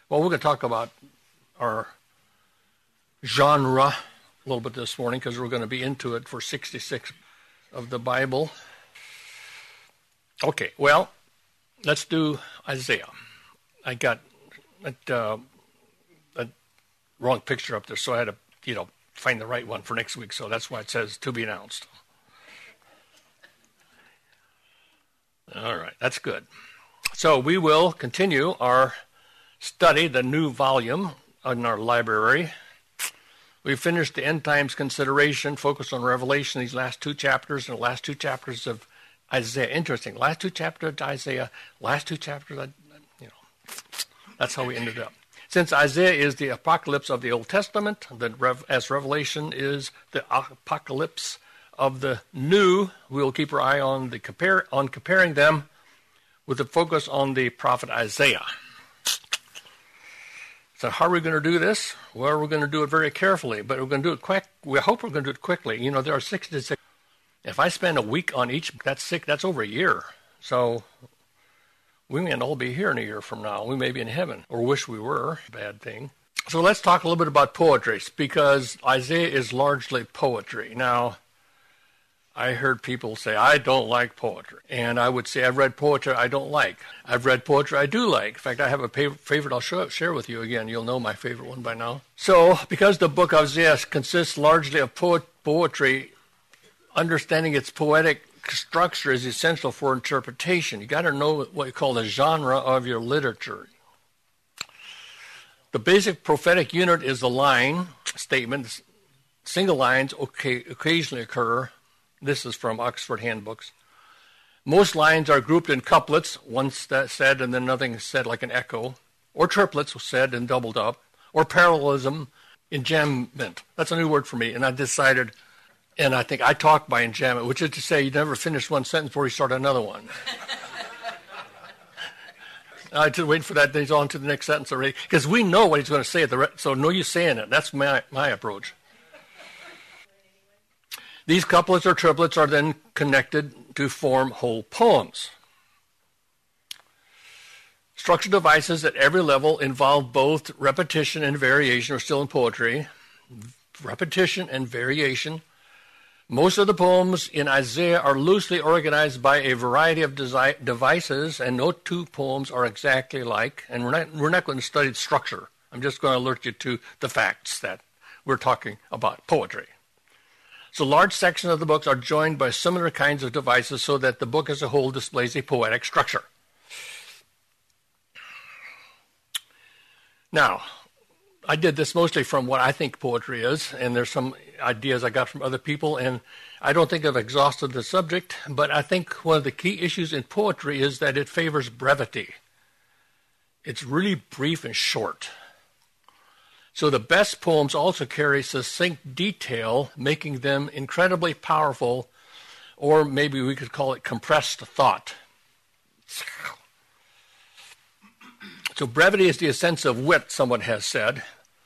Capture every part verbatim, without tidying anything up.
Well, we're going to talk about our genre a little bit this morning because we're going to be into it for sixty-six of the Bible. Okay, well, let's do Isaiah. I got a, uh, a wrong picture up there, so I had to, you know, find the right one for next week. So that's why it says to be announced. All right, that's good. So we will continue our study, the new volume in our library. We finished the end times consideration, focused on Revelation, these last two chapters, and the last two chapters of Isaiah. Interesting. Last two chapters of Isaiah, last two chapters, of, you know, that's how we ended up. Since Isaiah is the apocalypse of the Old Testament, that as Revelation is the apocalypse of the New, we'll keep our eye on the compare on comparing them with a focus on the prophet Isaiah. So how are we going to do this? Well, we're going to do it very carefully, but we're going to do it quick. We hope we're going to do it quickly. You know, there are sixty-six. If I spend a week on each, that's six, that's over a year. So we may not all be here in a year from now. We may be in heaven, or wish we were. Bad thing. So let's talk a little bit about poetry, because Isaiah is largely poetry. Now, I heard people say, I don't like poetry. And I would say, I've read poetry I don't like. I've read poetry I do like. In fact, I have a favorite I'll show, share with you again. You'll know my favorite one by now. So, because the book of Isaiah consists largely of poet, poetry, understanding its poetic structure is essential for interpretation. You got to know what you call the genre of your literature. The basic prophetic unit is the line statement. Single lines okay, occasionally occur. This is from Oxford Handbooks. Most lines are grouped in couplets, one said and then nothing said like an echo, or triplets said and doubled up, or parallelism, enjambment. That's a new word for me, and I decided, and I think I talk by enjambment, which is to say you never finish one sentence before you start another one. I had to wait for that, then he's on to the next sentence already, because we know what he's going to say, at the re- so no use saying it. That's my, my approach. These couplets or triplets are then connected to form whole poems. Structural devices at every level involve both repetition and variation, or still in poetry, repetition and variation. Most of the poems in Isaiah are loosely organized by a variety of desi- devices, and no two poems are exactly alike. And we're not, we're not going to study structure. I'm just going to alert you to the facts that we're talking about poetry. So large sections of the books are joined by similar kinds of devices so that the book as a whole displays a poetic structure. Now, I did this mostly from what I think poetry is, and there's some ideas I got from other people, and I don't think I've exhausted the subject, but I think one of the key issues in poetry is that it favors brevity. It's really brief and short. So the best poems also carry succinct detail, making them incredibly powerful, or maybe we could call it compressed thought. So brevity is the essence of wit, someone has said.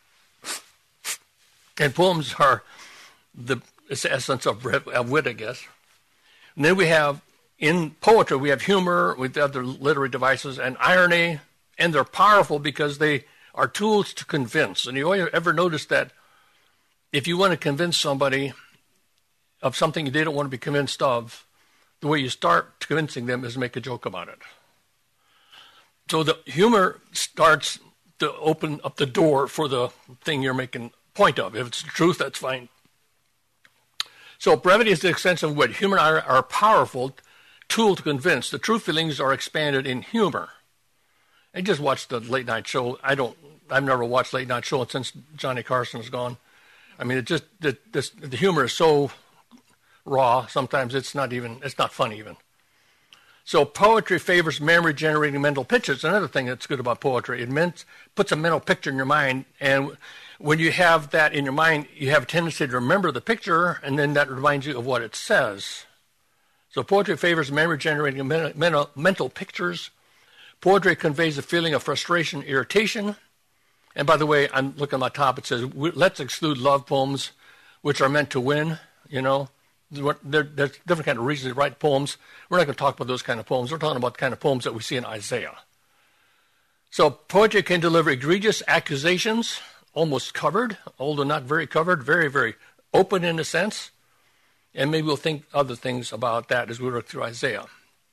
And poems are the essence of, of wit, I guess. And then we have, in poetry, we have humor with other literary devices and irony, and they're powerful because they are tools to convince. And you ever notice that if you want to convince somebody of something they don't want to be convinced of, the way you start convincing them is make a joke about it. So the humor starts to open up the door for the thing you're making point of. If it's the truth, that's fine. So brevity is the extension of wit. Humor are, are a powerful tool to convince. The true feelings are expanded in humor. I just watched the late night show. I don't. I've never watched late night show since Johnny Carson's gone. I mean, it just the, this, the humor is so raw. Sometimes it's not even. It's not funny even. So poetry favors memory-generating mental pictures. Another thing that's good about poetry, it meant, puts a mental picture in your mind, and when you have that in your mind, you have a tendency to remember the picture, and then that reminds you of what it says. So poetry favors memory-generating mental, mental pictures. Poetry conveys a feeling of frustration, irritation. And by the way, I'm looking at my top. It says, let's exclude love poems, which are meant to win. You know, there, there's different kind of reasons to write poems. We're not going to talk about those kind of poems. We're talking about the kind of poems that we see in Isaiah. So poetry can deliver egregious accusations, almost covered, although not very covered, very, very open in a sense. And maybe we'll think other things about that as we work through Isaiah.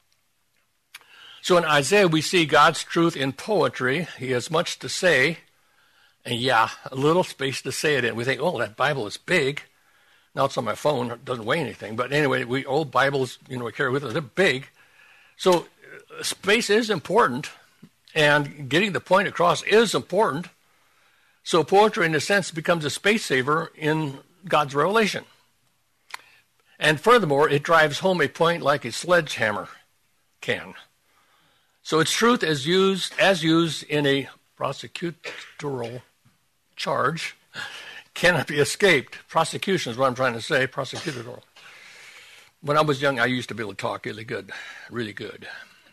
So in Isaiah, we see God's truth in poetry. He has much to say, and yeah, a little space to say it in. We think, oh, that Bible is big. Now it's on my phone. It doesn't weigh anything. But anyway, we old Bibles, you know, we carry with us. They're big. So uh, space is important, and getting the point across is important. So poetry, in a sense, becomes a space saver in God's revelation. And furthermore, it drives home a point like a sledgehammer can. So its truth is used as used in a prosecutorial charge cannot be escaped. Prosecution is what I'm trying to say, prosecutorial. When I was young, I used to be able to talk really good, really good.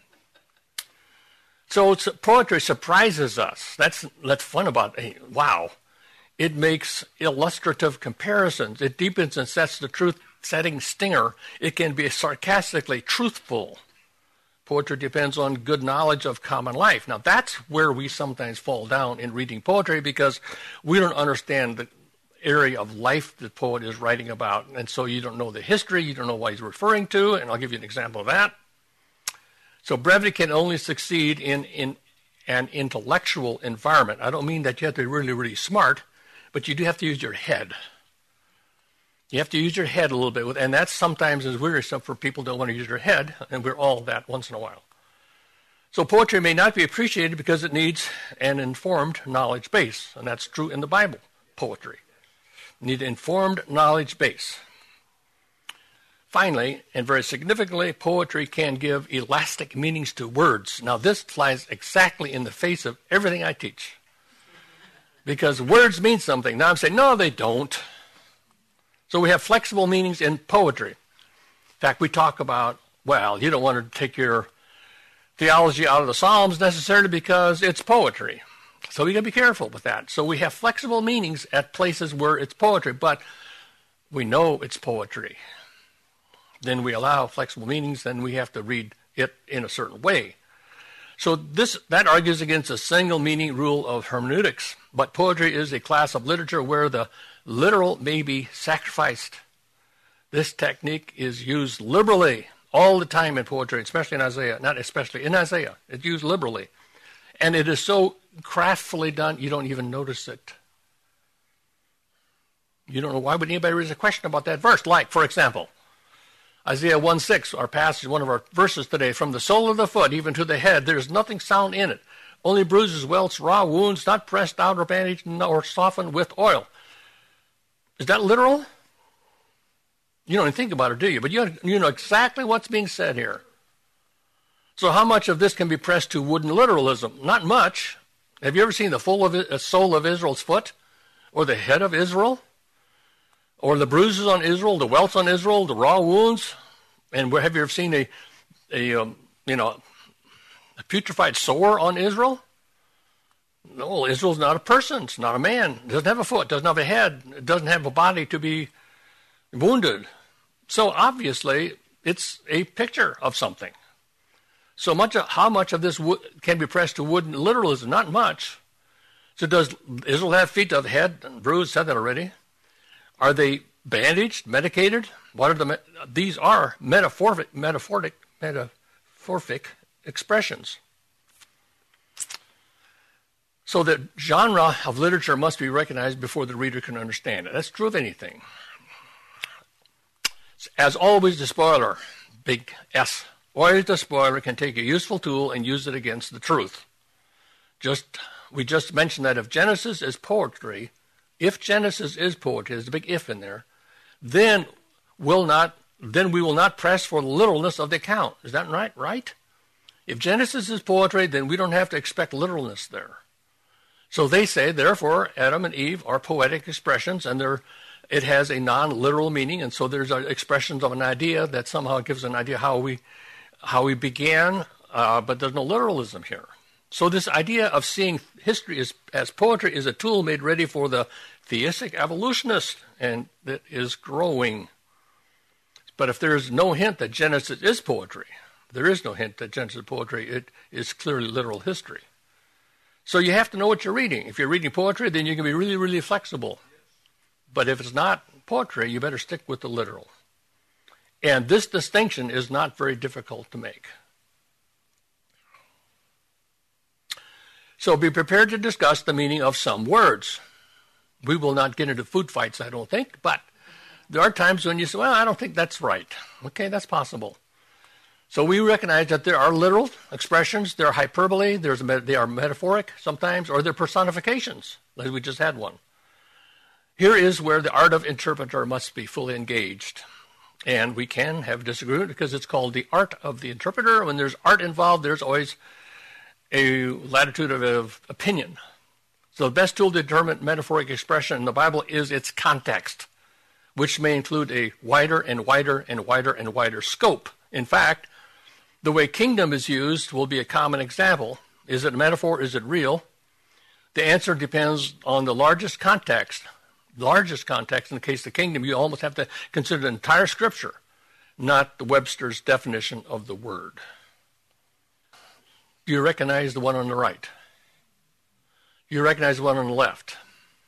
So it's, poetry surprises us. That's that's fun about it. Wow. It makes illustrative comparisons. It deepens and sets the truth-setting stinger. It can be sarcastically truthful. Poetry depends on good knowledge of common life. Now, that's where we sometimes fall down in reading poetry because we don't understand the area of life the poet is writing about. And so you don't know the history, you don't know what he's referring to, and I'll give you an example of that. So brevity can only succeed in, in an intellectual environment. I don't mean that you have to be really, really smart, but you do have to use your head. You have to use your head a little bit, and that sometimes is wearisome for people who don't want to use their head, and we're all that once in a while. So poetry may not be appreciated because it needs an informed knowledge base, and that's true in the Bible, poetry. You need an informed knowledge base. Finally, and very significantly, poetry can give elastic meanings to words. Now, this flies exactly in the face of everything I teach, because words mean something. Now I'm saying, no, they don't. So we have flexible meanings in poetry. In fact, we talk about, well, you don't want to take your theology out of the Psalms necessarily because it's poetry. So we got to be careful with that. So we have flexible meanings at places where it's poetry, but we know it's poetry. Then we allow flexible meanings, then we have to read it in a certain way. So this that argues against a single meaning rule of hermeneutics. But poetry is a class of literature where the literal may be sacrificed. This technique is used liberally all the time in poetry, especially in Isaiah. Not especially, in Isaiah. It's used liberally. And it is so craftfully done, you don't even notice it. You don't know why would anybody raise a question about that verse. Like, for example, Isaiah one six, our passage, one of our verses today, from the sole of the foot even to the head, there is nothing sound in it. Only bruises, welts, raw wounds, not pressed out or bandaged or softened with oil. Is that literal? You don't even think about it, do you? But you, you know exactly what's being said here. So how much of this can be pressed to wooden literalism? Not much. Have you ever seen the full of it, sole of Israel's foot? Or the head of Israel? Or the bruises on Israel, the welts on Israel, the raw wounds? And where, have you ever seen a, a um, you know, a putrefied sore on Israel? No, Israel's not a person. It's not a man. It doesn't have a foot. Doesn't have a head. It doesn't have a body to be wounded. So obviously, it's a picture of something. So much of, how much of this wo- can be pressed to wooden literalism? Not much. So does Israel have feet? Does the head and bruised? Said that already. Are they bandaged, medicated? What are the? These are metaphoric, metaphoric, metaphoric expressions. So the genre of literature must be recognized before the reader can understand it. That's true of anything. As always, the spoiler, big S. Always the spoiler can take a useful tool and use it against the truth. Just we just mentioned that if Genesis is poetry, if Genesis is poetry, there's a big if in there, then will not then we will not press for the literalness of the account. Is that right? Right? If Genesis is poetry, then we don't have to expect literalness there. So they say, therefore, Adam and Eve are poetic expressions, and they're, it has a non-literal meaning, and so there's expressions of an idea that somehow gives an idea how we how we began, uh, but there's no literalism here. So this idea of seeing history as, as poetry is a tool made ready for the theistic evolutionist, and that is growing. But if there is no hint that Genesis is poetry, there is no hint that Genesis is poetry, it is clearly literal history. So you have to know what you're reading. If you're reading poetry, then you can be really, really flexible. But if it's not poetry, you better stick with the literal. And this distinction is not very difficult to make. So be prepared to discuss the meaning of some words. We will not get into food fights, I don't think, but there are times when you say, well, I don't think that's right. Okay, that's possible. So we recognize that there are literal expressions, there are hyperbole, there's a, they are metaphoric sometimes, or they're personifications, like we just had one. Here is where the art of interpreter must be fully engaged. And we can have disagreement because it's called the art of the interpreter. When there's art involved, there's always a latitude of, of opinion. So the best tool to determine metaphoric expression in the Bible is its context, which may include a wider and wider and wider and wider scope. In fact, the way kingdom is used will be a common example. Is it a metaphor? Is it real? The answer depends on the largest context. Largest context, in the case of the kingdom, you almost have to consider the entire scripture, not the Webster's definition of the word. Do you recognize the one on the right? Do you recognize the one on the left?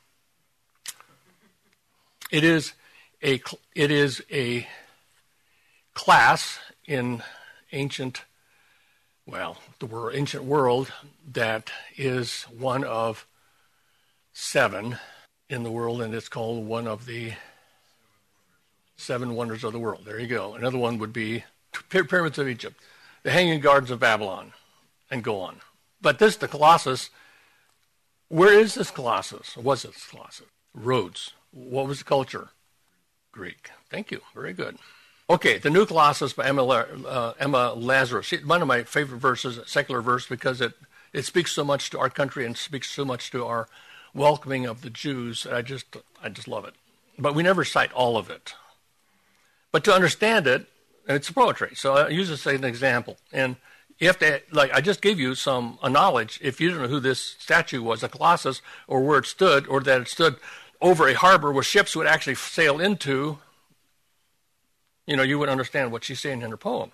It is a, it is a class in ancient, well, the world, ancient world that is one of seven in the world, and it's called one of the seven wonders of the world. There you go. Another one would be pyramids of Egypt, the Hanging Gardens of Babylon, and go on. But this, the Colossus, where is this Colossus? Or was this Colossus? Rhodes. What was the culture? Greek. Thank you. Very good. Okay, the New Colossus by Emma, uh, Emma Lazarus. One of my favorite verses, a secular verse, because it, it speaks so much to our country and speaks so much to our welcoming of the Jews. I just, I just love it. But we never cite all of it. But to understand it, it's poetry. So I use this as an example. And you have to, like, I just gave you some a knowledge. If you didn't know who this statue was, a Colossus, or where it stood, or that it stood over a harbor where ships would actually sail into, you know, you would understand what she's saying in her poem.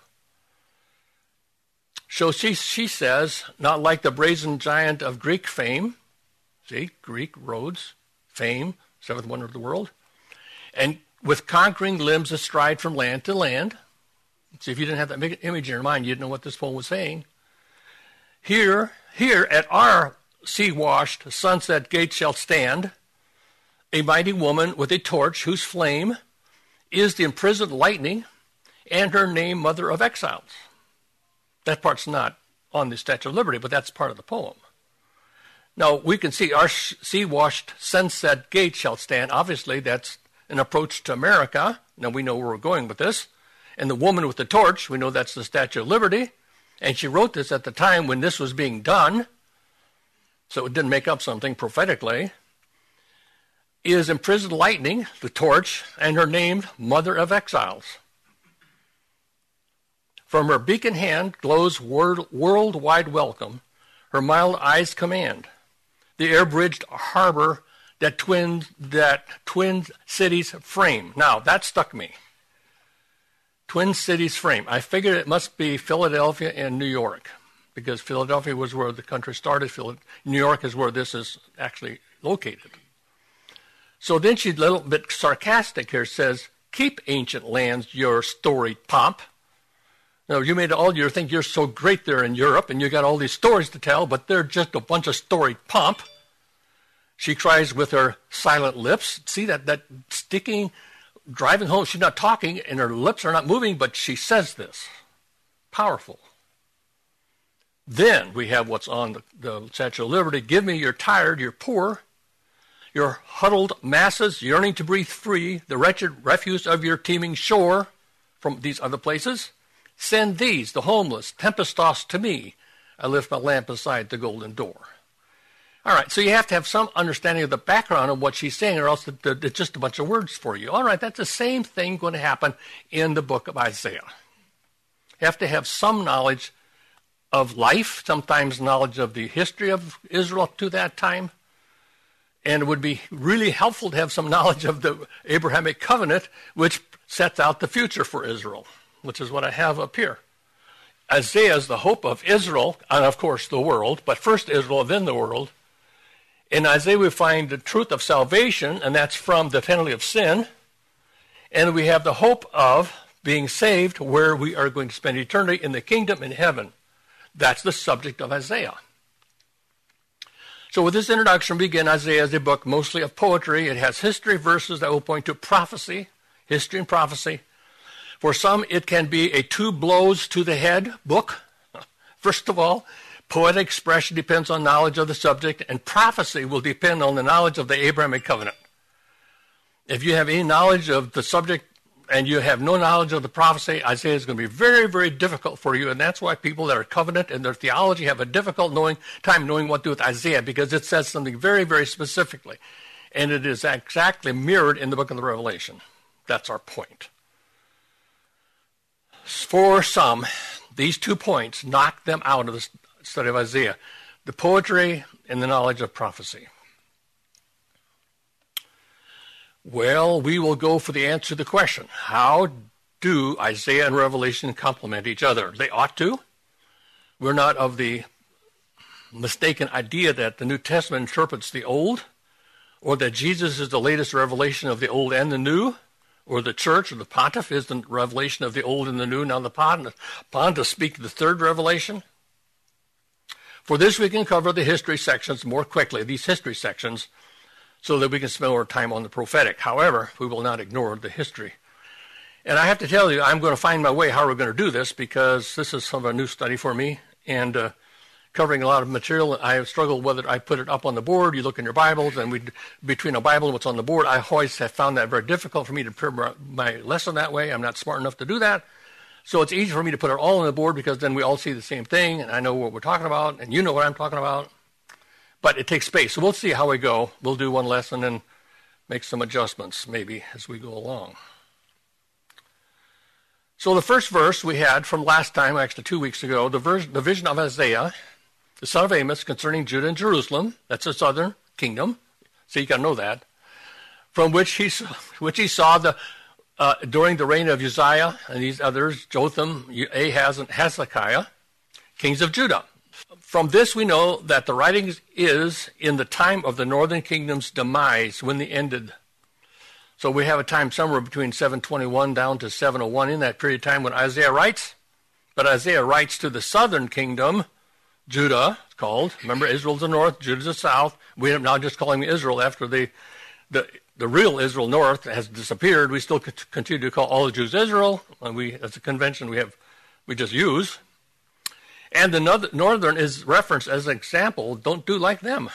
So she, she says, not like the brazen giant of Greek fame, see, Greek, Rhodes, fame, seventh wonder of the world, and with conquering limbs astride from land to land. See, if you didn't have that image in your mind, you'd know what this poem was saying. Here, here at our sea-washed sunset gate shall stand a mighty woman with a torch whose flame is the imprisoned lightning, and her name Mother of Exiles. That part's not on the Statue of Liberty, but that's part of the poem. Now, we can see our sea-washed sunset gate shall stand. Obviously, that's an approach to America. Now, we know where we're going with this. And the woman with the torch, we know that's the Statue of Liberty. And she wrote this at the time when this was being done, so it didn't make up something prophetically, is imprisoned lightning, the torch, and her name, Mother of Exiles. From her beacon hand glows world, worldwide welcome, her mild eyes command. The air-bridged harbor that twin, that twin cities frame. Now, that stuck me. Twin cities frame. I figured it must be Philadelphia and New York, because Philadelphia was where the country started. New York is where this is actually located. So then she's a little bit sarcastic here, says, keep ancient lands your storied pomp. Now, you made all you think you're so great there in Europe, and you got all these stories to tell, but they're just a bunch of storied pomp. She cries with her silent lips. See that, that sticking, driving home. She's not talking, and her lips are not moving, but she says this. Powerful. Then we have what's on the, the Statue of Liberty. Give me your tired, your poor, your huddled masses yearning to breathe free, the wretched refuse of your teeming shore from these other places. Send these, the homeless, tempest-tossed to me. I lift my lamp beside the golden door. All right, so you have to have some understanding of the background of what she's saying, or else it's just a bunch of words for you. All right, that's the same thing going to happen in the book of Isaiah. You have to have some knowledge of life, sometimes knowledge of the history of Israel up to that time. And it would be really helpful to have some knowledge of the Abrahamic covenant, which sets out the future for Israel, which is what I have up here. Isaiah is the hope of Israel, and of course the world, but first Israel, then the world. In Isaiah we find the truth of salvation, and that's from the penalty of sin. And we have the hope of being saved, where we are going to spend eternity in the kingdom in heaven. That's the subject of Isaiah. So with this introduction, we begin Isaiah as a book mostly of poetry. It has history verses that will point to prophecy, history and prophecy. For some, it can be a two blows to the head book. First of all, poetic expression depends on knowledge of the subject, and prophecy will depend on the knowledge of the Abrahamic covenant. If you have any knowledge of the subject and you have no knowledge of the prophecy, Isaiah is going to be very, very difficult for you, and that's why people that are covenant in their theology have a difficult knowing time knowing what to do with Isaiah, because it says something very, very specifically, and it is exactly mirrored in the book of the Revelation. That's our point. For some, these two points knock them out of the study of Isaiah, the poetry and the knowledge of prophecy. Well, we will go for the answer to the question. How do Isaiah and Revelation complement each other? They ought to. We're not of the mistaken idea that the New Testament interprets the Old, or that Jesus is the latest revelation of the Old and the New, or the church or the pontiff is the revelation of the Old and the New. Now the pontiff speaks the third revelation. For this, we can cover the history sections more quickly, these history sections, so that we can spend more time on the prophetic. However, we will not ignore the history. And I have to tell you, I'm going to find my way how we're going to do this, because this is some of a new study for me, and uh, covering a lot of material. I have struggled whether I put it up on the board. You look in your Bibles, and we, between a Bible and what's on the board, I always have found that very difficult for me to prepare my lesson that way. I'm not smart enough to do that. So it's easy for me to put it all on the board, because then we all see the same thing, and I know what we're talking about, and you know what I'm talking about. But it takes space. So we'll see how we go. We'll do one lesson and make some adjustments maybe as we go along. So the first verse we had from last time, actually two weeks ago, the, verse, the vision of Isaiah, the son of Amos, concerning Judah and Jerusalem. That's the southern kingdom. So you got to know that. From which he, which he saw the uh, during the reign of Uzziah and these others, Jotham, Ahaz, and Hezekiah, kings of Judah. From this we know that the writing is in the time of the northern kingdom's demise, when they ended. So we have a time somewhere between seven twenty-one down to seven oh one in that period of time when Isaiah writes. But Isaiah writes to the southern kingdom, Judah, it's called. Remember, Israel's the north, Judah's the south. We are now just calling Israel after the, the, the real Israel north has disappeared. We still continue to call all the Jews Israel. And we, as a convention, we have we just use. And the northern is referenced as an example. Don't do like them.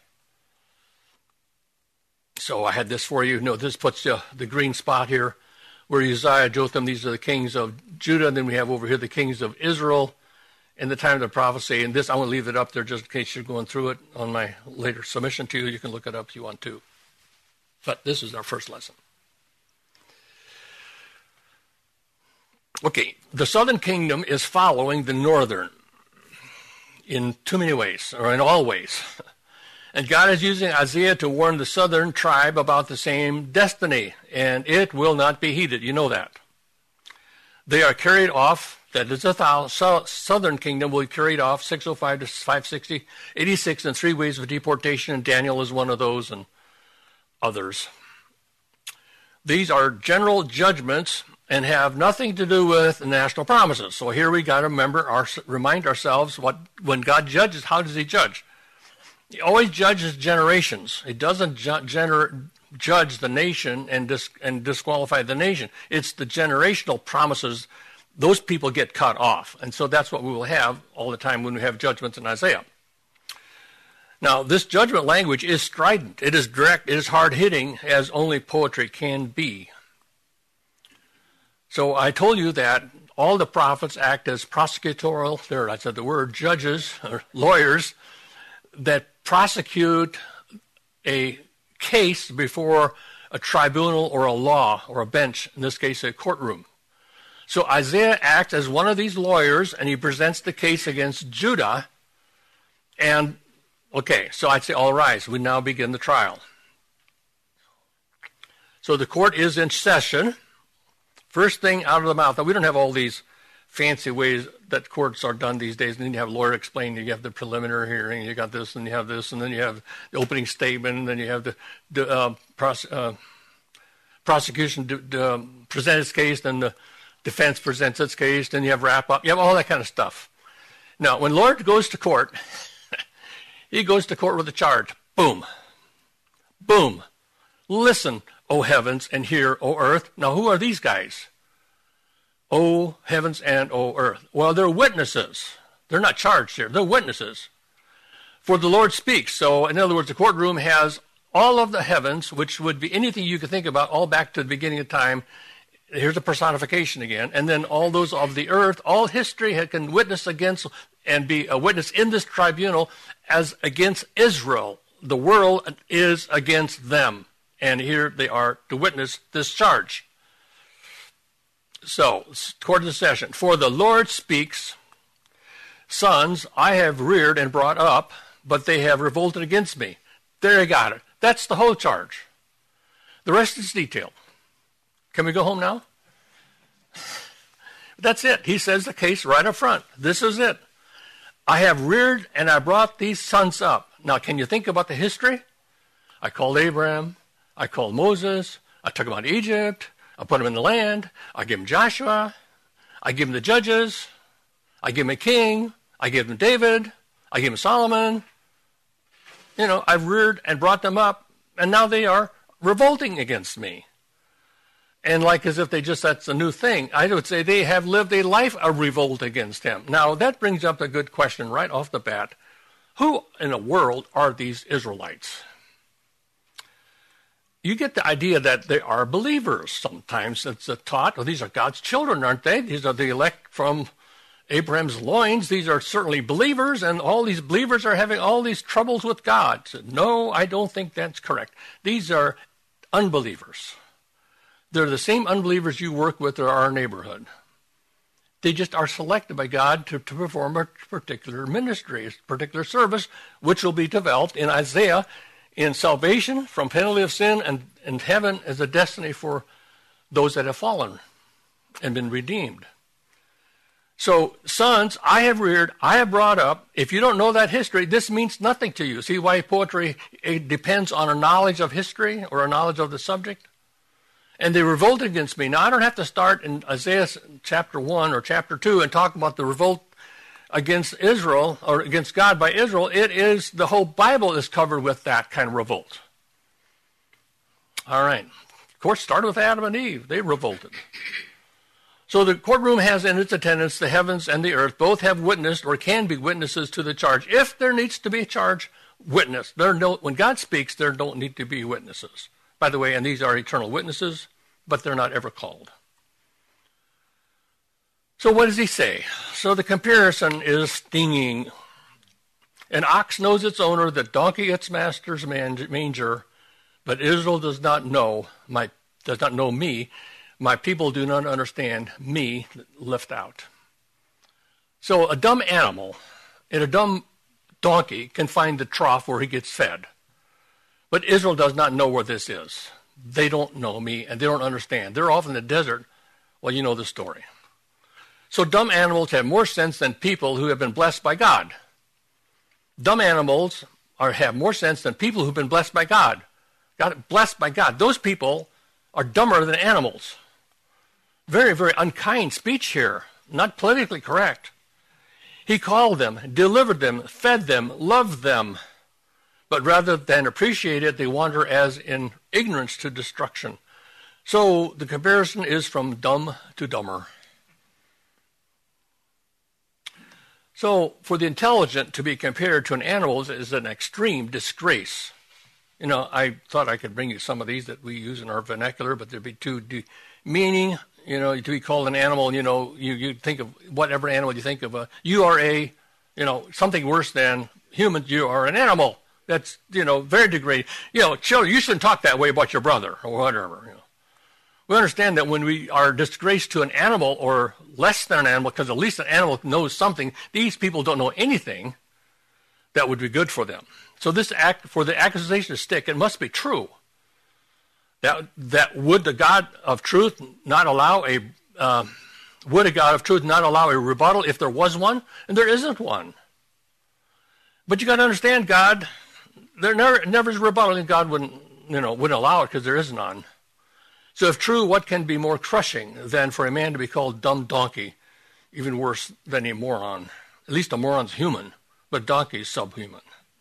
So I had this for you. No, this puts uh, the green spot here where Uzziah, Jotham, these are the kings of Judah. And then we have over here the kings of Israel in the time of the prophecy. And this, I want to leave it up there just in case you're going through it on my later submission to you. You can look it up if you want to. But this is our first lesson. Okay, the southern kingdom is following the northern in too many ways, or in all ways. And God is using Isaiah to warn the southern tribe about the same destiny, and it will not be heeded. You know that. They are carried off, that is, the southern kingdom will be carried off, six oh five to five sixty, eighty-six in three waves of deportation, and Daniel is one of those, and others. These are general judgments and have nothing to do with national promises. So here we got to remember, our, remind ourselves, what when God judges, how does he judge? He always judges generations. He doesn't ju- gener- judge the nation and, dis- and disqualify the nation. It's the generational promises. Those people get cut off. And so that's what we will have all the time when we have judgments in Isaiah. Now, this judgment language is strident. It is direct. It is hard-hitting, as only poetry can be. So I told you that all the prophets act as prosecutorial, there I said the word, judges, or lawyers, that prosecute a case before a tribunal or a law or a bench, in this case a courtroom. So Isaiah acts as one of these lawyers, and he presents the case against Judah. And, okay, so I'd say, all rise, we now begin the trial. So the court is in session. First thing out of the mouth. Now, we don't have all these fancy ways that courts are done these days. And then you have a lawyer explain, you have the preliminary hearing, you got this, and you have this, and then you have the opening statement, and then you have the, the uh, pros, uh, prosecution to, to, um, present its case, then the defense presents its case, then you have wrap up. You have all that kind of stuff. Now, when Lord goes to court, he goes to court with a charge. Boom. Boom. Listen, O heavens, and hear, O earth. Now, who are these guys? O heavens and O earth. Well, they're witnesses. They're not charged here. They're witnesses. For the Lord speaks. So, in other words, the courtroom has all of the heavens, which would be anything you could think about, all back to the beginning of time. Here's a personification again. And then all those of the earth, all history can witness against and be a witness in this tribunal as against Israel. The world is against them. And here they are to witness this charge. So, court of the session. For the Lord speaks, sons I have reared and brought up, but they have revolted against me. There you got it. That's the whole charge. The rest is detailed. Can we go home now? That's it. He says the case right up front. This is it. I have reared and I brought these sons up. Now, can you think about the history? I called Abraham. I called Moses. I took him out of Egypt. I put him in the land. I gave him Joshua. I gave him the judges. I gave him a king. I gave him David. I gave him Solomon. You know, I've reared and brought them up, and now they are revolting against me. And like as if they just, that's a new thing. I would say they have lived a life of revolt against him. Now, that brings up a good question right off the bat. Who in the world are these Israelites? You get the idea that they are believers. Sometimes it's taught, well, these are God's children, aren't they? These are the elect from Abraham's loins. These are certainly believers, and all these believers are having all these troubles with God. So, no, I don't think that's correct. These are unbelievers. They're the same unbelievers you work with in our neighborhood. They just are selected by God to, to perform a particular ministry, a particular service, which will be developed in Isaiah in salvation from penalty of sin, and, and heaven as a destiny for those that have fallen and been redeemed. So, sons, I have reared, I have brought up. If you don't know that history, this means nothing to you. See why poetry it depends on a knowledge of history or a knowledge of the subject? And they revolted against me. Now, I don't have to start in Isaiah chapter one or chapter two and talk about the revolt against Israel or against God by Israel. It is, the whole Bible is covered with that kind of revolt. All right. Of course, started with Adam and Eve. They revolted. So the courtroom has in its attendance the heavens and the earth. Both have witnessed or can be witnesses to the charge. If there needs to be a charge, witness. There no, when God speaks, there don't need to be witnesses. By the way, and these are eternal witnesses, but they're not ever called. So what does he say? So the comparison is stinging. An ox knows its owner, the donkey its master's manger, but Israel does not know my does not know me. My people do not understand me, left out. So a dumb animal and a dumb donkey can find the trough where he gets fed. But Israel does not know where this is. They don't know me, and they don't understand. They're off in the desert. Well, you know the story. So dumb animals have more sense than people who have been blessed by God. Dumb animals are have more sense than people who've been blessed by God. Got blessed by God. Those people are dumber than animals. Very, very unkind speech here. Not politically correct. He called them, delivered them, fed them, loved them. But rather than appreciate it, they wander as in ignorance to destruction. So the comparison is from dumb to dumber. So for the intelligent to be compared to an animal is an extreme disgrace. You know, I thought I could bring you some of these that we use in our vernacular, but there'd be too demeaning. You know, to be called an animal, you know, you, you think of whatever animal you think of. A, you are a, you know, something worse than humans. You are an animal. That's, you know, very degrading. You know, children, you shouldn't talk that way about your brother or whatever. You know. We understand that when we are disgraced to an animal or less than an animal, because at least an animal knows something, these people don't know anything that would be good for them. So this act, for the accusation to stick, it must be true. That that would the God of truth not allow a uh, Would a God of truth not allow a rebuttal if there was one? And there isn't one. But you got to understand, God, there never, never is a rebuttal, and God wouldn't, you know, wouldn't allow it because there is none. So if true, what can be more crushing than for a man to be called dumb donkey, even worse than a moron? At least a moron's human, but donkey is subhuman.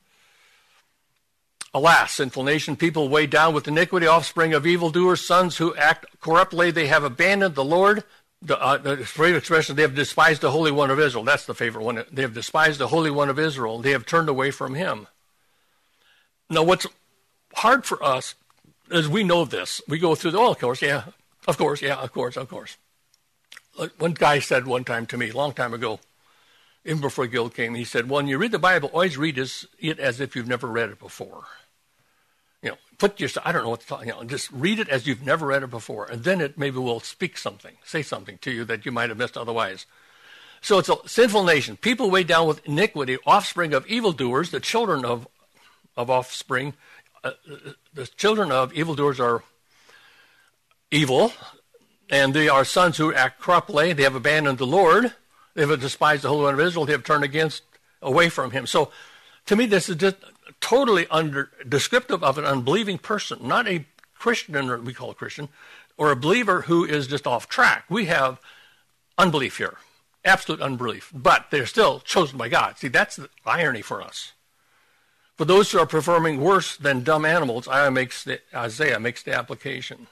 Alas, sinful nation, people weighed down with iniquity, offspring of evildoers, sons who act corruptly, they have abandoned the Lord. The, uh, the favorite expression, they have despised the Holy One of Israel. That's the favorite one. They have despised the Holy One of Israel. They have turned away from him. Now, what's hard for us is we know this. We go through the, oh, of course, yeah, of course, yeah, of course, of course. One guy said one time to me, a long time ago, even before Gil came, he said, when you read the Bible, always read it as if you've never read it before. You know, put yourself, I don't know what to talk, you know, just read it as you've never read it before, and then it maybe will speak something, say something to you that you might have missed otherwise. So it's a sinful nation, people weighed down with iniquity, offspring of evildoers, the children of, of offspring, uh, the children of evildoers are evil, and they are sons who act corruptly, they have abandoned the Lord, they have despised the Holy One of Israel, they have turned against, away from him. So to me, this is just totally under, descriptive of an unbelieving person, not a Christian, or we call a Christian, or a believer who is just off track. We have unbelief here, absolute unbelief, but they're still chosen by God. See, that's the irony for us. For those who are performing worse than dumb animals, Isaiah makes the, Isaiah makes the application.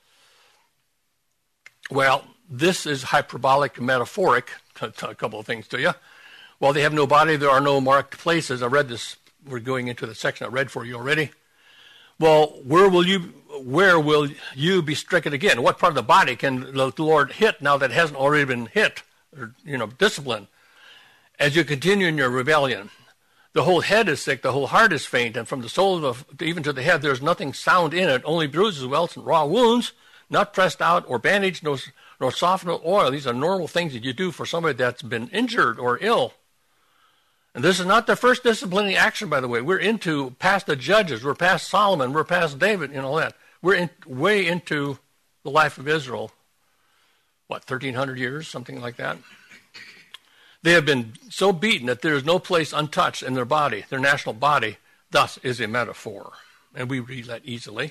Well, this is hyperbolic, metaphoric, a couple of things to you. While they have no body, there are no marked places. I read this. We're going into the section I read for you already. Well, where will you where will you be stricken again? What part of the body can the Lord hit now that hasn't already been hit or, you know, disciplined? As you continue in your rebellion, the whole head is sick, the whole heart is faint, and from the soul of the, even to the head, there's nothing sound in it, only bruises, welts, and raw wounds, not pressed out or bandaged, nor, nor softened with oil. These are normal things that you do for somebody that's been injured or ill. And this is not the first disciplining action, by the way. We're into past the judges. We're past Solomon. We're past David and all that. We're in, way into the life of Israel. What, thirteen hundred years, something like that? They have been so beaten that there is no place untouched in their body, their national body, thus is a metaphor. And we read that easily.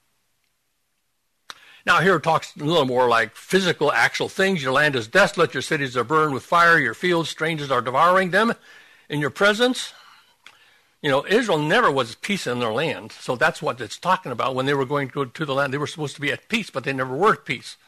Now here it talks a little more like physical, actual things. Your land is desolate. Your cities are burned with fire. Your fields, strangers are devouring them. In your presence, you know, Israel never was peace in their land. So that's what it's talking about. When they were going to, to the land, they were supposed to be at peace, but they never were at peace.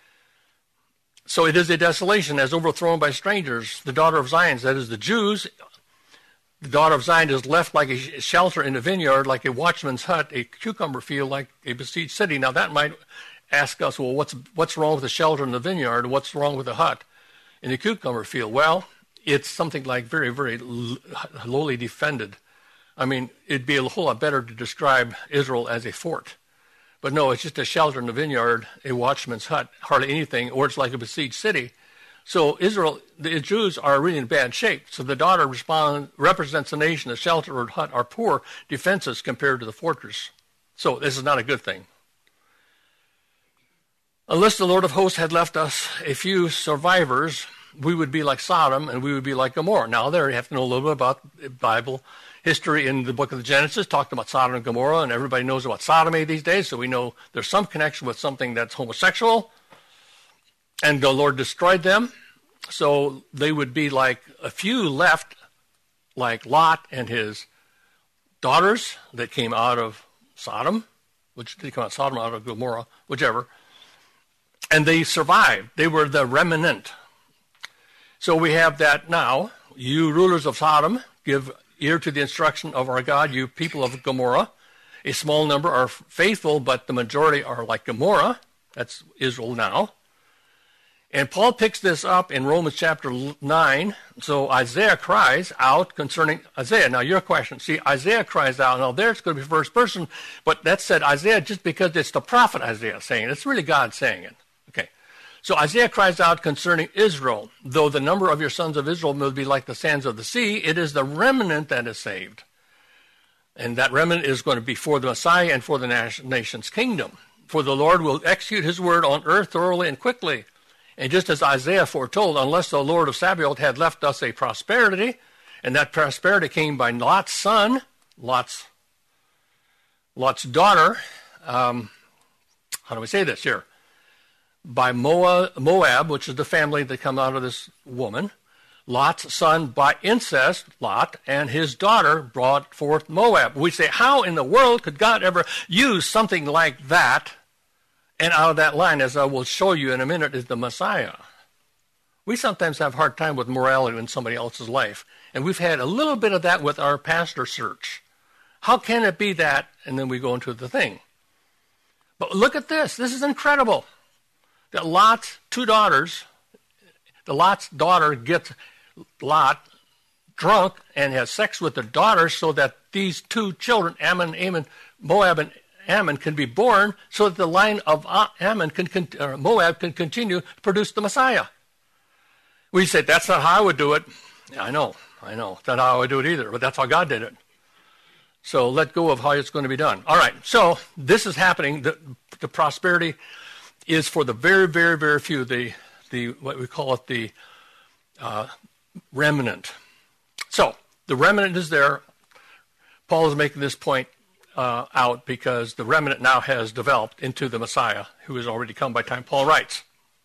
So it is a desolation as overthrown by strangers. The daughter of Zion, that is the Jews, the daughter of Zion is left like a shelter in a vineyard, like a watchman's hut, a cucumber field, like a besieged city. Now that might ask us, well, what's what's wrong with the shelter in the vineyard? What's wrong with the hut in the cucumber field? Well, it's something like very, very lowly defended. I mean, it'd be a whole lot better to describe Israel as a fort. But no, it's just a shelter in the vineyard, a watchman's hut, hardly anything, or it's like a besieged city. So Israel, the Jews are really in bad shape. So the daughter respond, represents the nation. The shelter or hut are poor defenses compared to the fortress. So this is not a good thing. Unless the Lord of hosts had left us a few survivors, we would be like Sodom and we would be like Gomorrah. Now there you have to know a little bit about Bible history. In the book of Genesis, talked about Sodom and Gomorrah, and everybody knows about sodomy these days, so we know there's some connection with something that's homosexual, and the Lord destroyed them. So they would be like a few left, like Lot and his daughters that came out of Sodom, which did come out of Sodom, out of Gomorrah, whichever, and they survived. They were the remnant. So we have that now. You rulers of Sodom, give ear to the instruction of our God. You people of Gomorrah, a small number are faithful, but the majority are like Gomorrah. That's Israel now. And Paul picks this up in Romans chapter nine. So Isaiah cries out concerning Isaiah. Now your question, see, Isaiah cries out. Now there it's going to be first person, but that said Isaiah just because it's the prophet Isaiah saying it. It's really God saying it. Okay. So Isaiah cries out concerning Israel, though the number of your sons of Israel will be like the sands of the sea, it is the remnant that is saved. And that remnant is going to be for the Messiah and for the nation's kingdom. For the Lord will execute his word on earth thoroughly and quickly, And just as Isaiah foretold, unless the Lord of Sabaoth had left us a prosperity, and that prosperity came by Lot's son, Lot's, Lot's daughter, um, how do we say this here? By Moab, Moab, which is the family that come out of this woman. Lot's son by incest, Lot, and his daughter brought forth Moab. We say, how in the world could God ever use something like that? And out of that line, as I will show you in a minute, is the Messiah. We sometimes have a hard time with morality in somebody else's life. And we've had a little bit of that with our pastor search. How can it be that? And then we go into the thing. But look at this. This is incredible. That Lot's two daughters, the Lot's daughter gets Lot drunk and has sex with the daughter so that these two children, Ammon, Ammon, Moab, and Ammon, can be born so that the line of Ammon can, can uh, Moab can continue to produce the Messiah. We say, that's not how I would do it. Yeah, I know, I know. That's not how I would do it either, but that's how God did it. So let go of how it's going to be done. All right, so this is happening. The, the prosperity is for the very, very, very few, the, the what we call it the uh, remnant. So the remnant is there. Paul is making this point uh, out because the remnant now has developed into the Messiah who has already come by time Paul writes.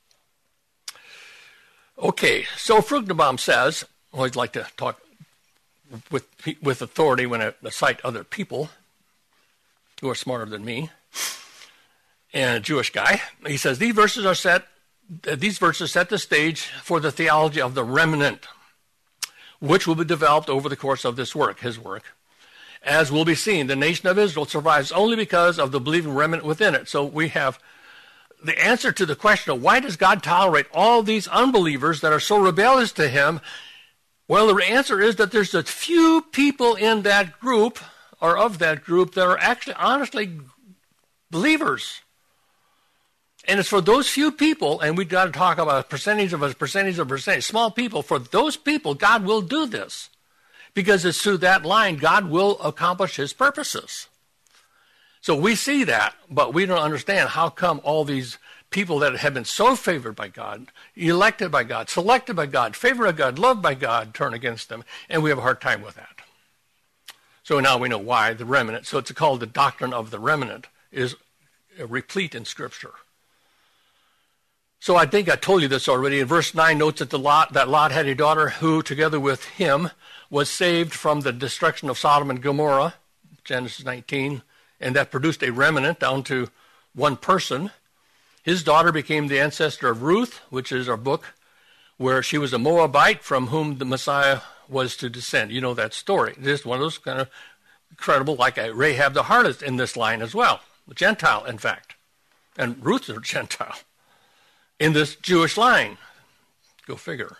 Okay, so Fruchtenbaum says, I always like to talk with with authority when I cite other people who are smarter than me, and a Jewish guy. He says these verses are set. These verses set the stage for the theology of the remnant, which will be developed over the course of this work, his work. As will be seen, the nation of Israel survives only because of the believing remnant within it. So we have the answer to the question of why does God tolerate all these unbelievers that are so rebellious to him? Well, the answer is that there's a few people in that group or of that group that are actually honestly believers. And it's for those few people, and we've got to talk about a percentage of a percentage of a percentage, small people. For those people, God will do this. Because it's through that line, God will accomplish his purposes. So we see that, but we don't understand how come all these people that have been so favored by God, elected by God, selected by God, favored by God, loved by God, turn against them. And we have a hard time with that. So now we know why the remnant. So it's called the doctrine of the remnant is replete in Scripture. So I think I told you this already. In verse nine notes that, the Lot, that Lot had a daughter who, together with him, was saved from the destruction of Sodom and Gomorrah, Genesis nineteen, and that produced a remnant down to one person. His daughter became the ancestor of Ruth, which is our book, where she was a Moabite from whom the Messiah was to descend. You know that story. This is one of those kind of incredible, like Rahab the harlot in this line as well, a Gentile, in fact. And Ruth is a Gentile in this Jewish line. Go figure.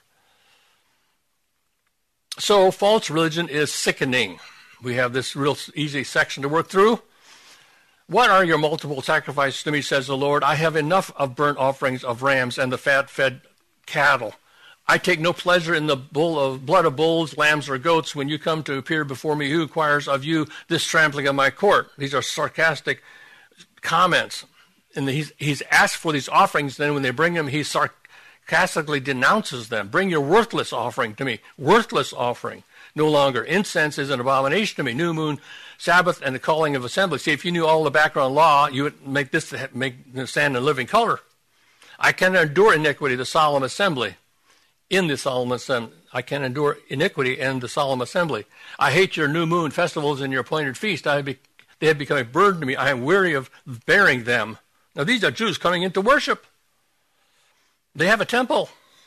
So false religion is sickening. We have this real easy section to work through. What are your multiple sacrifices to me, says the Lord? I have enough of burnt offerings of rams and the fat-fed cattle. I take no pleasure in the bull of blood of bulls, lambs, or goats. When you come to appear before me, who requires of you this trampling of my court? These are sarcastic comments. And he's, he's asked for these offerings. Then when they bring them, he sarcastically denounces them. Bring your worthless offering to me. Worthless offering. No longer. Incense is an abomination to me. New moon, Sabbath, and the calling of assembly. See, if you knew all the background law, you would make this make stand in living color. I can endure iniquity, the solemn assembly. In the solemn assembly. I can endure iniquity in the solemn assembly. I hate your new moon festivals and your appointed feast. I be, they have become a burden to me. I am weary of bearing them. Now, these are Jews coming into worship. They have a temple.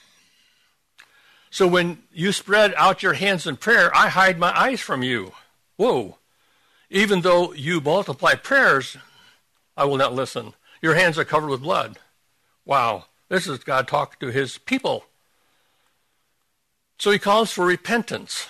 So when you spread out your hands in prayer, I hide my eyes from you. Whoa. Even though you multiply prayers, I will not listen. Your hands are covered with blood. Wow. This is God talking to his people. So he calls for repentance.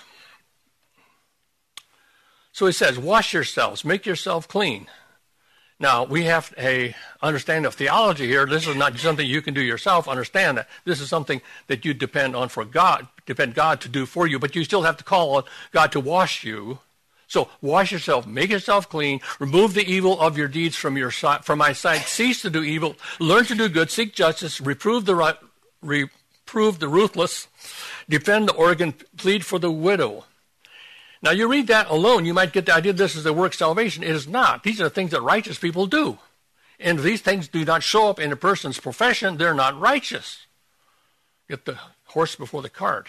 So he says, wash yourselves, make yourself clean. Now, we have a understanding of theology here. This is not something you can do yourself. Understand that. This is something that you depend on for God, depend God to do for you, but you still have to call on God to wash you. So wash yourself, make yourself clean, remove the evil of your deeds from your sight, from my sight, cease to do evil, learn to do good, seek justice, reprove the right, reprove the ruthless, defend the organ, plead for the widow. Now, you read that alone, you might get the idea this is a work salvation. It is not. These are things that righteous people do. And if these things do not show up in a person's profession, they're not righteous. Get the horse before the cart.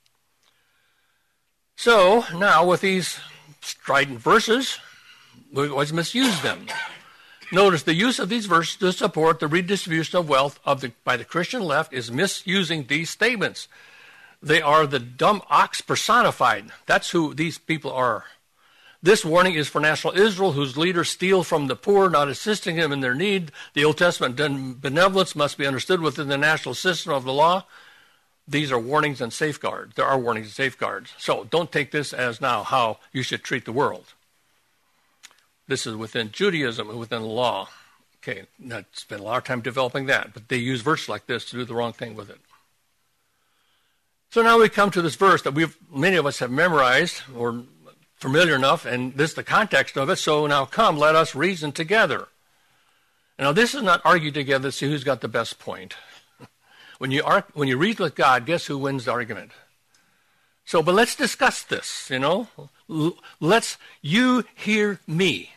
So, now with these strident verses, we always misuse them. Notice the use of these verses to support the redistribution of wealth of the, by the Christian left is misusing these statements. They are the dumb ox personified. That's who these people are. This warning is for national Israel, whose leaders steal from the poor, not assisting them in their need. The Old Testament benevolence must be understood within the national system of the law. These are warnings and safeguards. There are warnings and safeguards. So don't take this as now how you should treat the world. This is within Judaism and within the law. Okay, now spent a lot of time developing that, but they use verses like this to do the wrong thing with it. So now we come to this verse that we've many of us have memorized or familiar enough, and this is the context of it. So now come, let us reason together. Now this is not argue together to see who's got the best point. When you are, when you reason with God, guess who wins the argument? So, but let's discuss this, you know. L- let's, you hear me.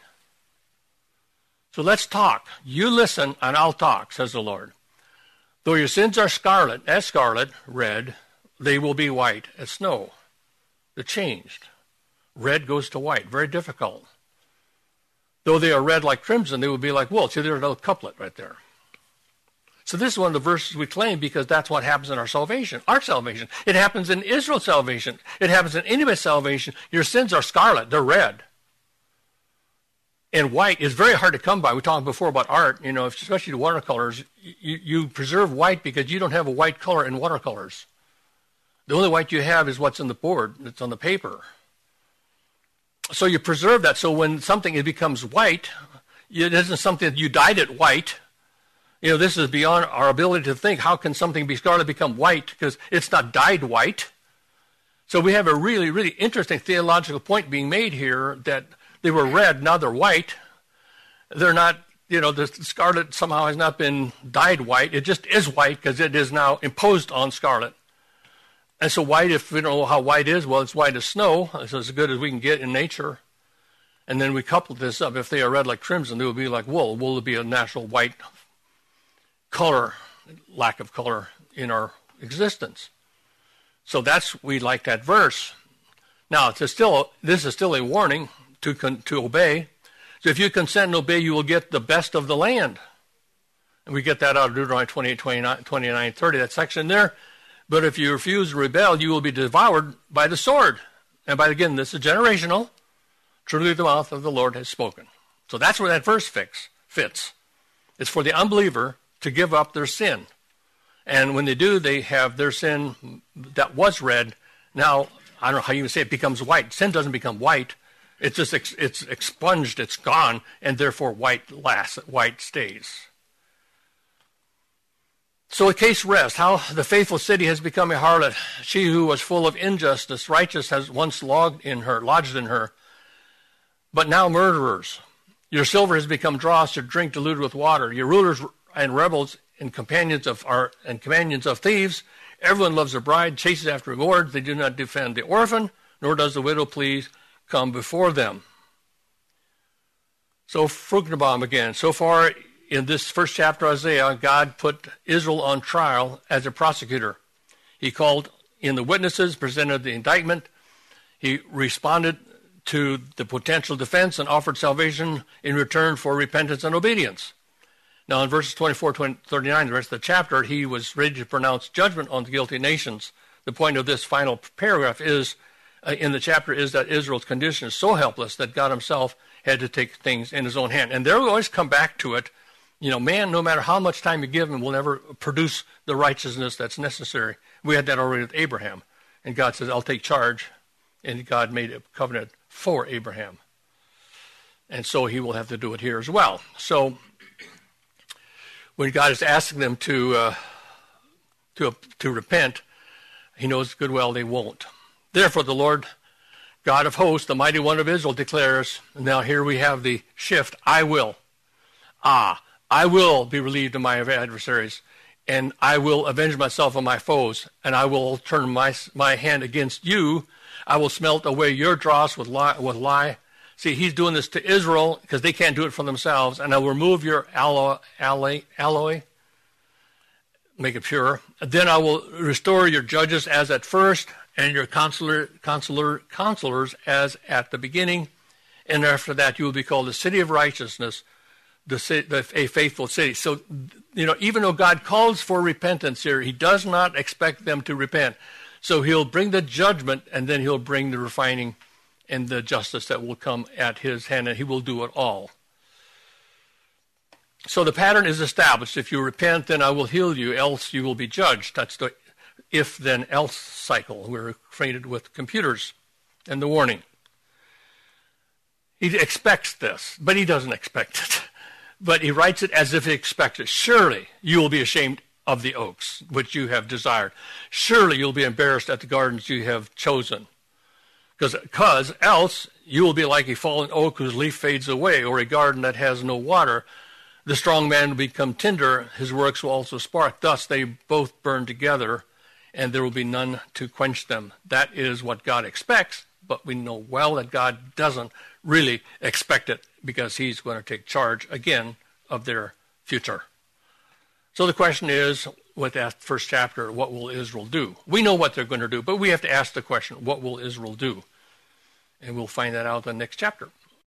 So let's talk. You listen and I'll talk, says the Lord. Though your sins are scarlet, as scarlet, red, they will be white as snow. They're changed. Red goes to white. Very difficult. Though they are red like crimson, they will be like wool. See, there's another couplet right there. So this is one of the verses we claim because that's what happens in our salvation, our salvation. It happens in Israel's salvation. It happens in anybody's salvation. Your sins are scarlet. They're red. And white is very hard to come by. We talked before about art, you know, especially the watercolors. You, you preserve white because you don't have a white color in watercolors. The only white you have is what's on the board, that's on the paper. So you preserve that. So when something it becomes white, it isn't something that you dyed it white. You know, this is beyond our ability to think. How can something be scarlet become white? Because it's not dyed white. So we have a really, really interesting theological point being made here that they were red, now they're white. They're not, you know, the scarlet somehow has not been dyed white. It just is white because it is now imposed on scarlet. And so white, if we don't know how white is, well, it's white as snow. It's as good as we can get in nature. And then we couple this up. If they are red like crimson, they will be like wool. Wool would be a natural white color, lack of color in our existence. So that's, we like that verse. Now, it's a still, this is still a warning to con, to obey. So if you consent and obey, you will get the best of the land. And we get that out of Deuteronomy twenty-eight, twenty-nine, twenty-nine, thirty, that section there. But if you refuse to rebel, you will be devoured by the sword. And by, again, this is generational. Truly the mouth of the Lord has spoken. So that's where that verse fix, fits. It's for the unbeliever to give up their sin. And when they do, they have their sin that was red. Now, I don't know how you would say it becomes white. Sin doesn't become white. It's just ex- it's expunged, it's gone, and therefore white lasts, white stays. So a case rests, how the faithful city has become a harlot. She who was full of injustice, righteous has once logged in her, lodged in her, but now murderers. Your silver has become dross, your drink diluted with water. Your rulers and rebels and companions of are and companions of thieves. Everyone loves a bride, chases after rewards. They do not defend the orphan, nor does the widow please come before them. So Fruchtenbaum again. So far in this first chapter of Isaiah, God put Israel on trial as a prosecutor. He called in the witnesses, presented the indictment. He responded to the potential defense and offered salvation in return for repentance and obedience. Now in verses twenty-four to thirty-nine, the rest of the chapter, he was ready to pronounce judgment on the guilty nations. The point of this final paragraph is, uh, in the chapter, is that Israel's condition is so helpless that God himself had to take things in his own hand. And there we always come back to it. You know, man, no matter how much time you give him, will never produce the righteousness that's necessary. We had that already with Abraham. And God says, I'll take charge. And God made a covenant for Abraham. And so he will have to do it here as well. So when God is asking them to uh, to to repent, he knows good well they won't. Therefore, the Lord God of hosts, the mighty one of Israel, declares, and now here we have the shift, I will. Ah, I will be relieved of my adversaries. and I will avenge myself on my foes, and I will turn my my hand against you. I will smelt away your dross with lie. With lie. See, he's doing this to Israel because they can't do it for themselves, and I will remove your alloy, alloy, alloy, make it pure. Then I will restore your judges as at first, and your counselor, counselor, counselors as at the beginning. And after that, you will be called the city of righteousness, the, the a faithful city. So, you know, even though God calls for repentance here, he does not expect them to repent. So he'll bring the judgment, and then he'll bring the refining and the justice that will come at his hand, and he will do it all. So the pattern is established. If you repent, then I will heal you, else you will be judged. That's the if then else cycle. We're acquainted with computers and the warning. He expects this, but he doesn't expect it. But he writes it as if he expects it. Surely you will be ashamed of the oaks which you have desired. Surely you'll be embarrassed at the gardens you have chosen. Because else you will be like a fallen oak whose leaf fades away, or a garden that has no water. The strong man will become tinder, his works will also spark. Thus they both burn together, and there will be none to quench them. That is what God expects, but we know well that God doesn't really expect it, because he's going to take charge again of their future. So the question is, with that first chapter, what will Israel do? We know what they're going to do, but we have to ask the question, what will Israel do? And we'll find that out in the next chapter.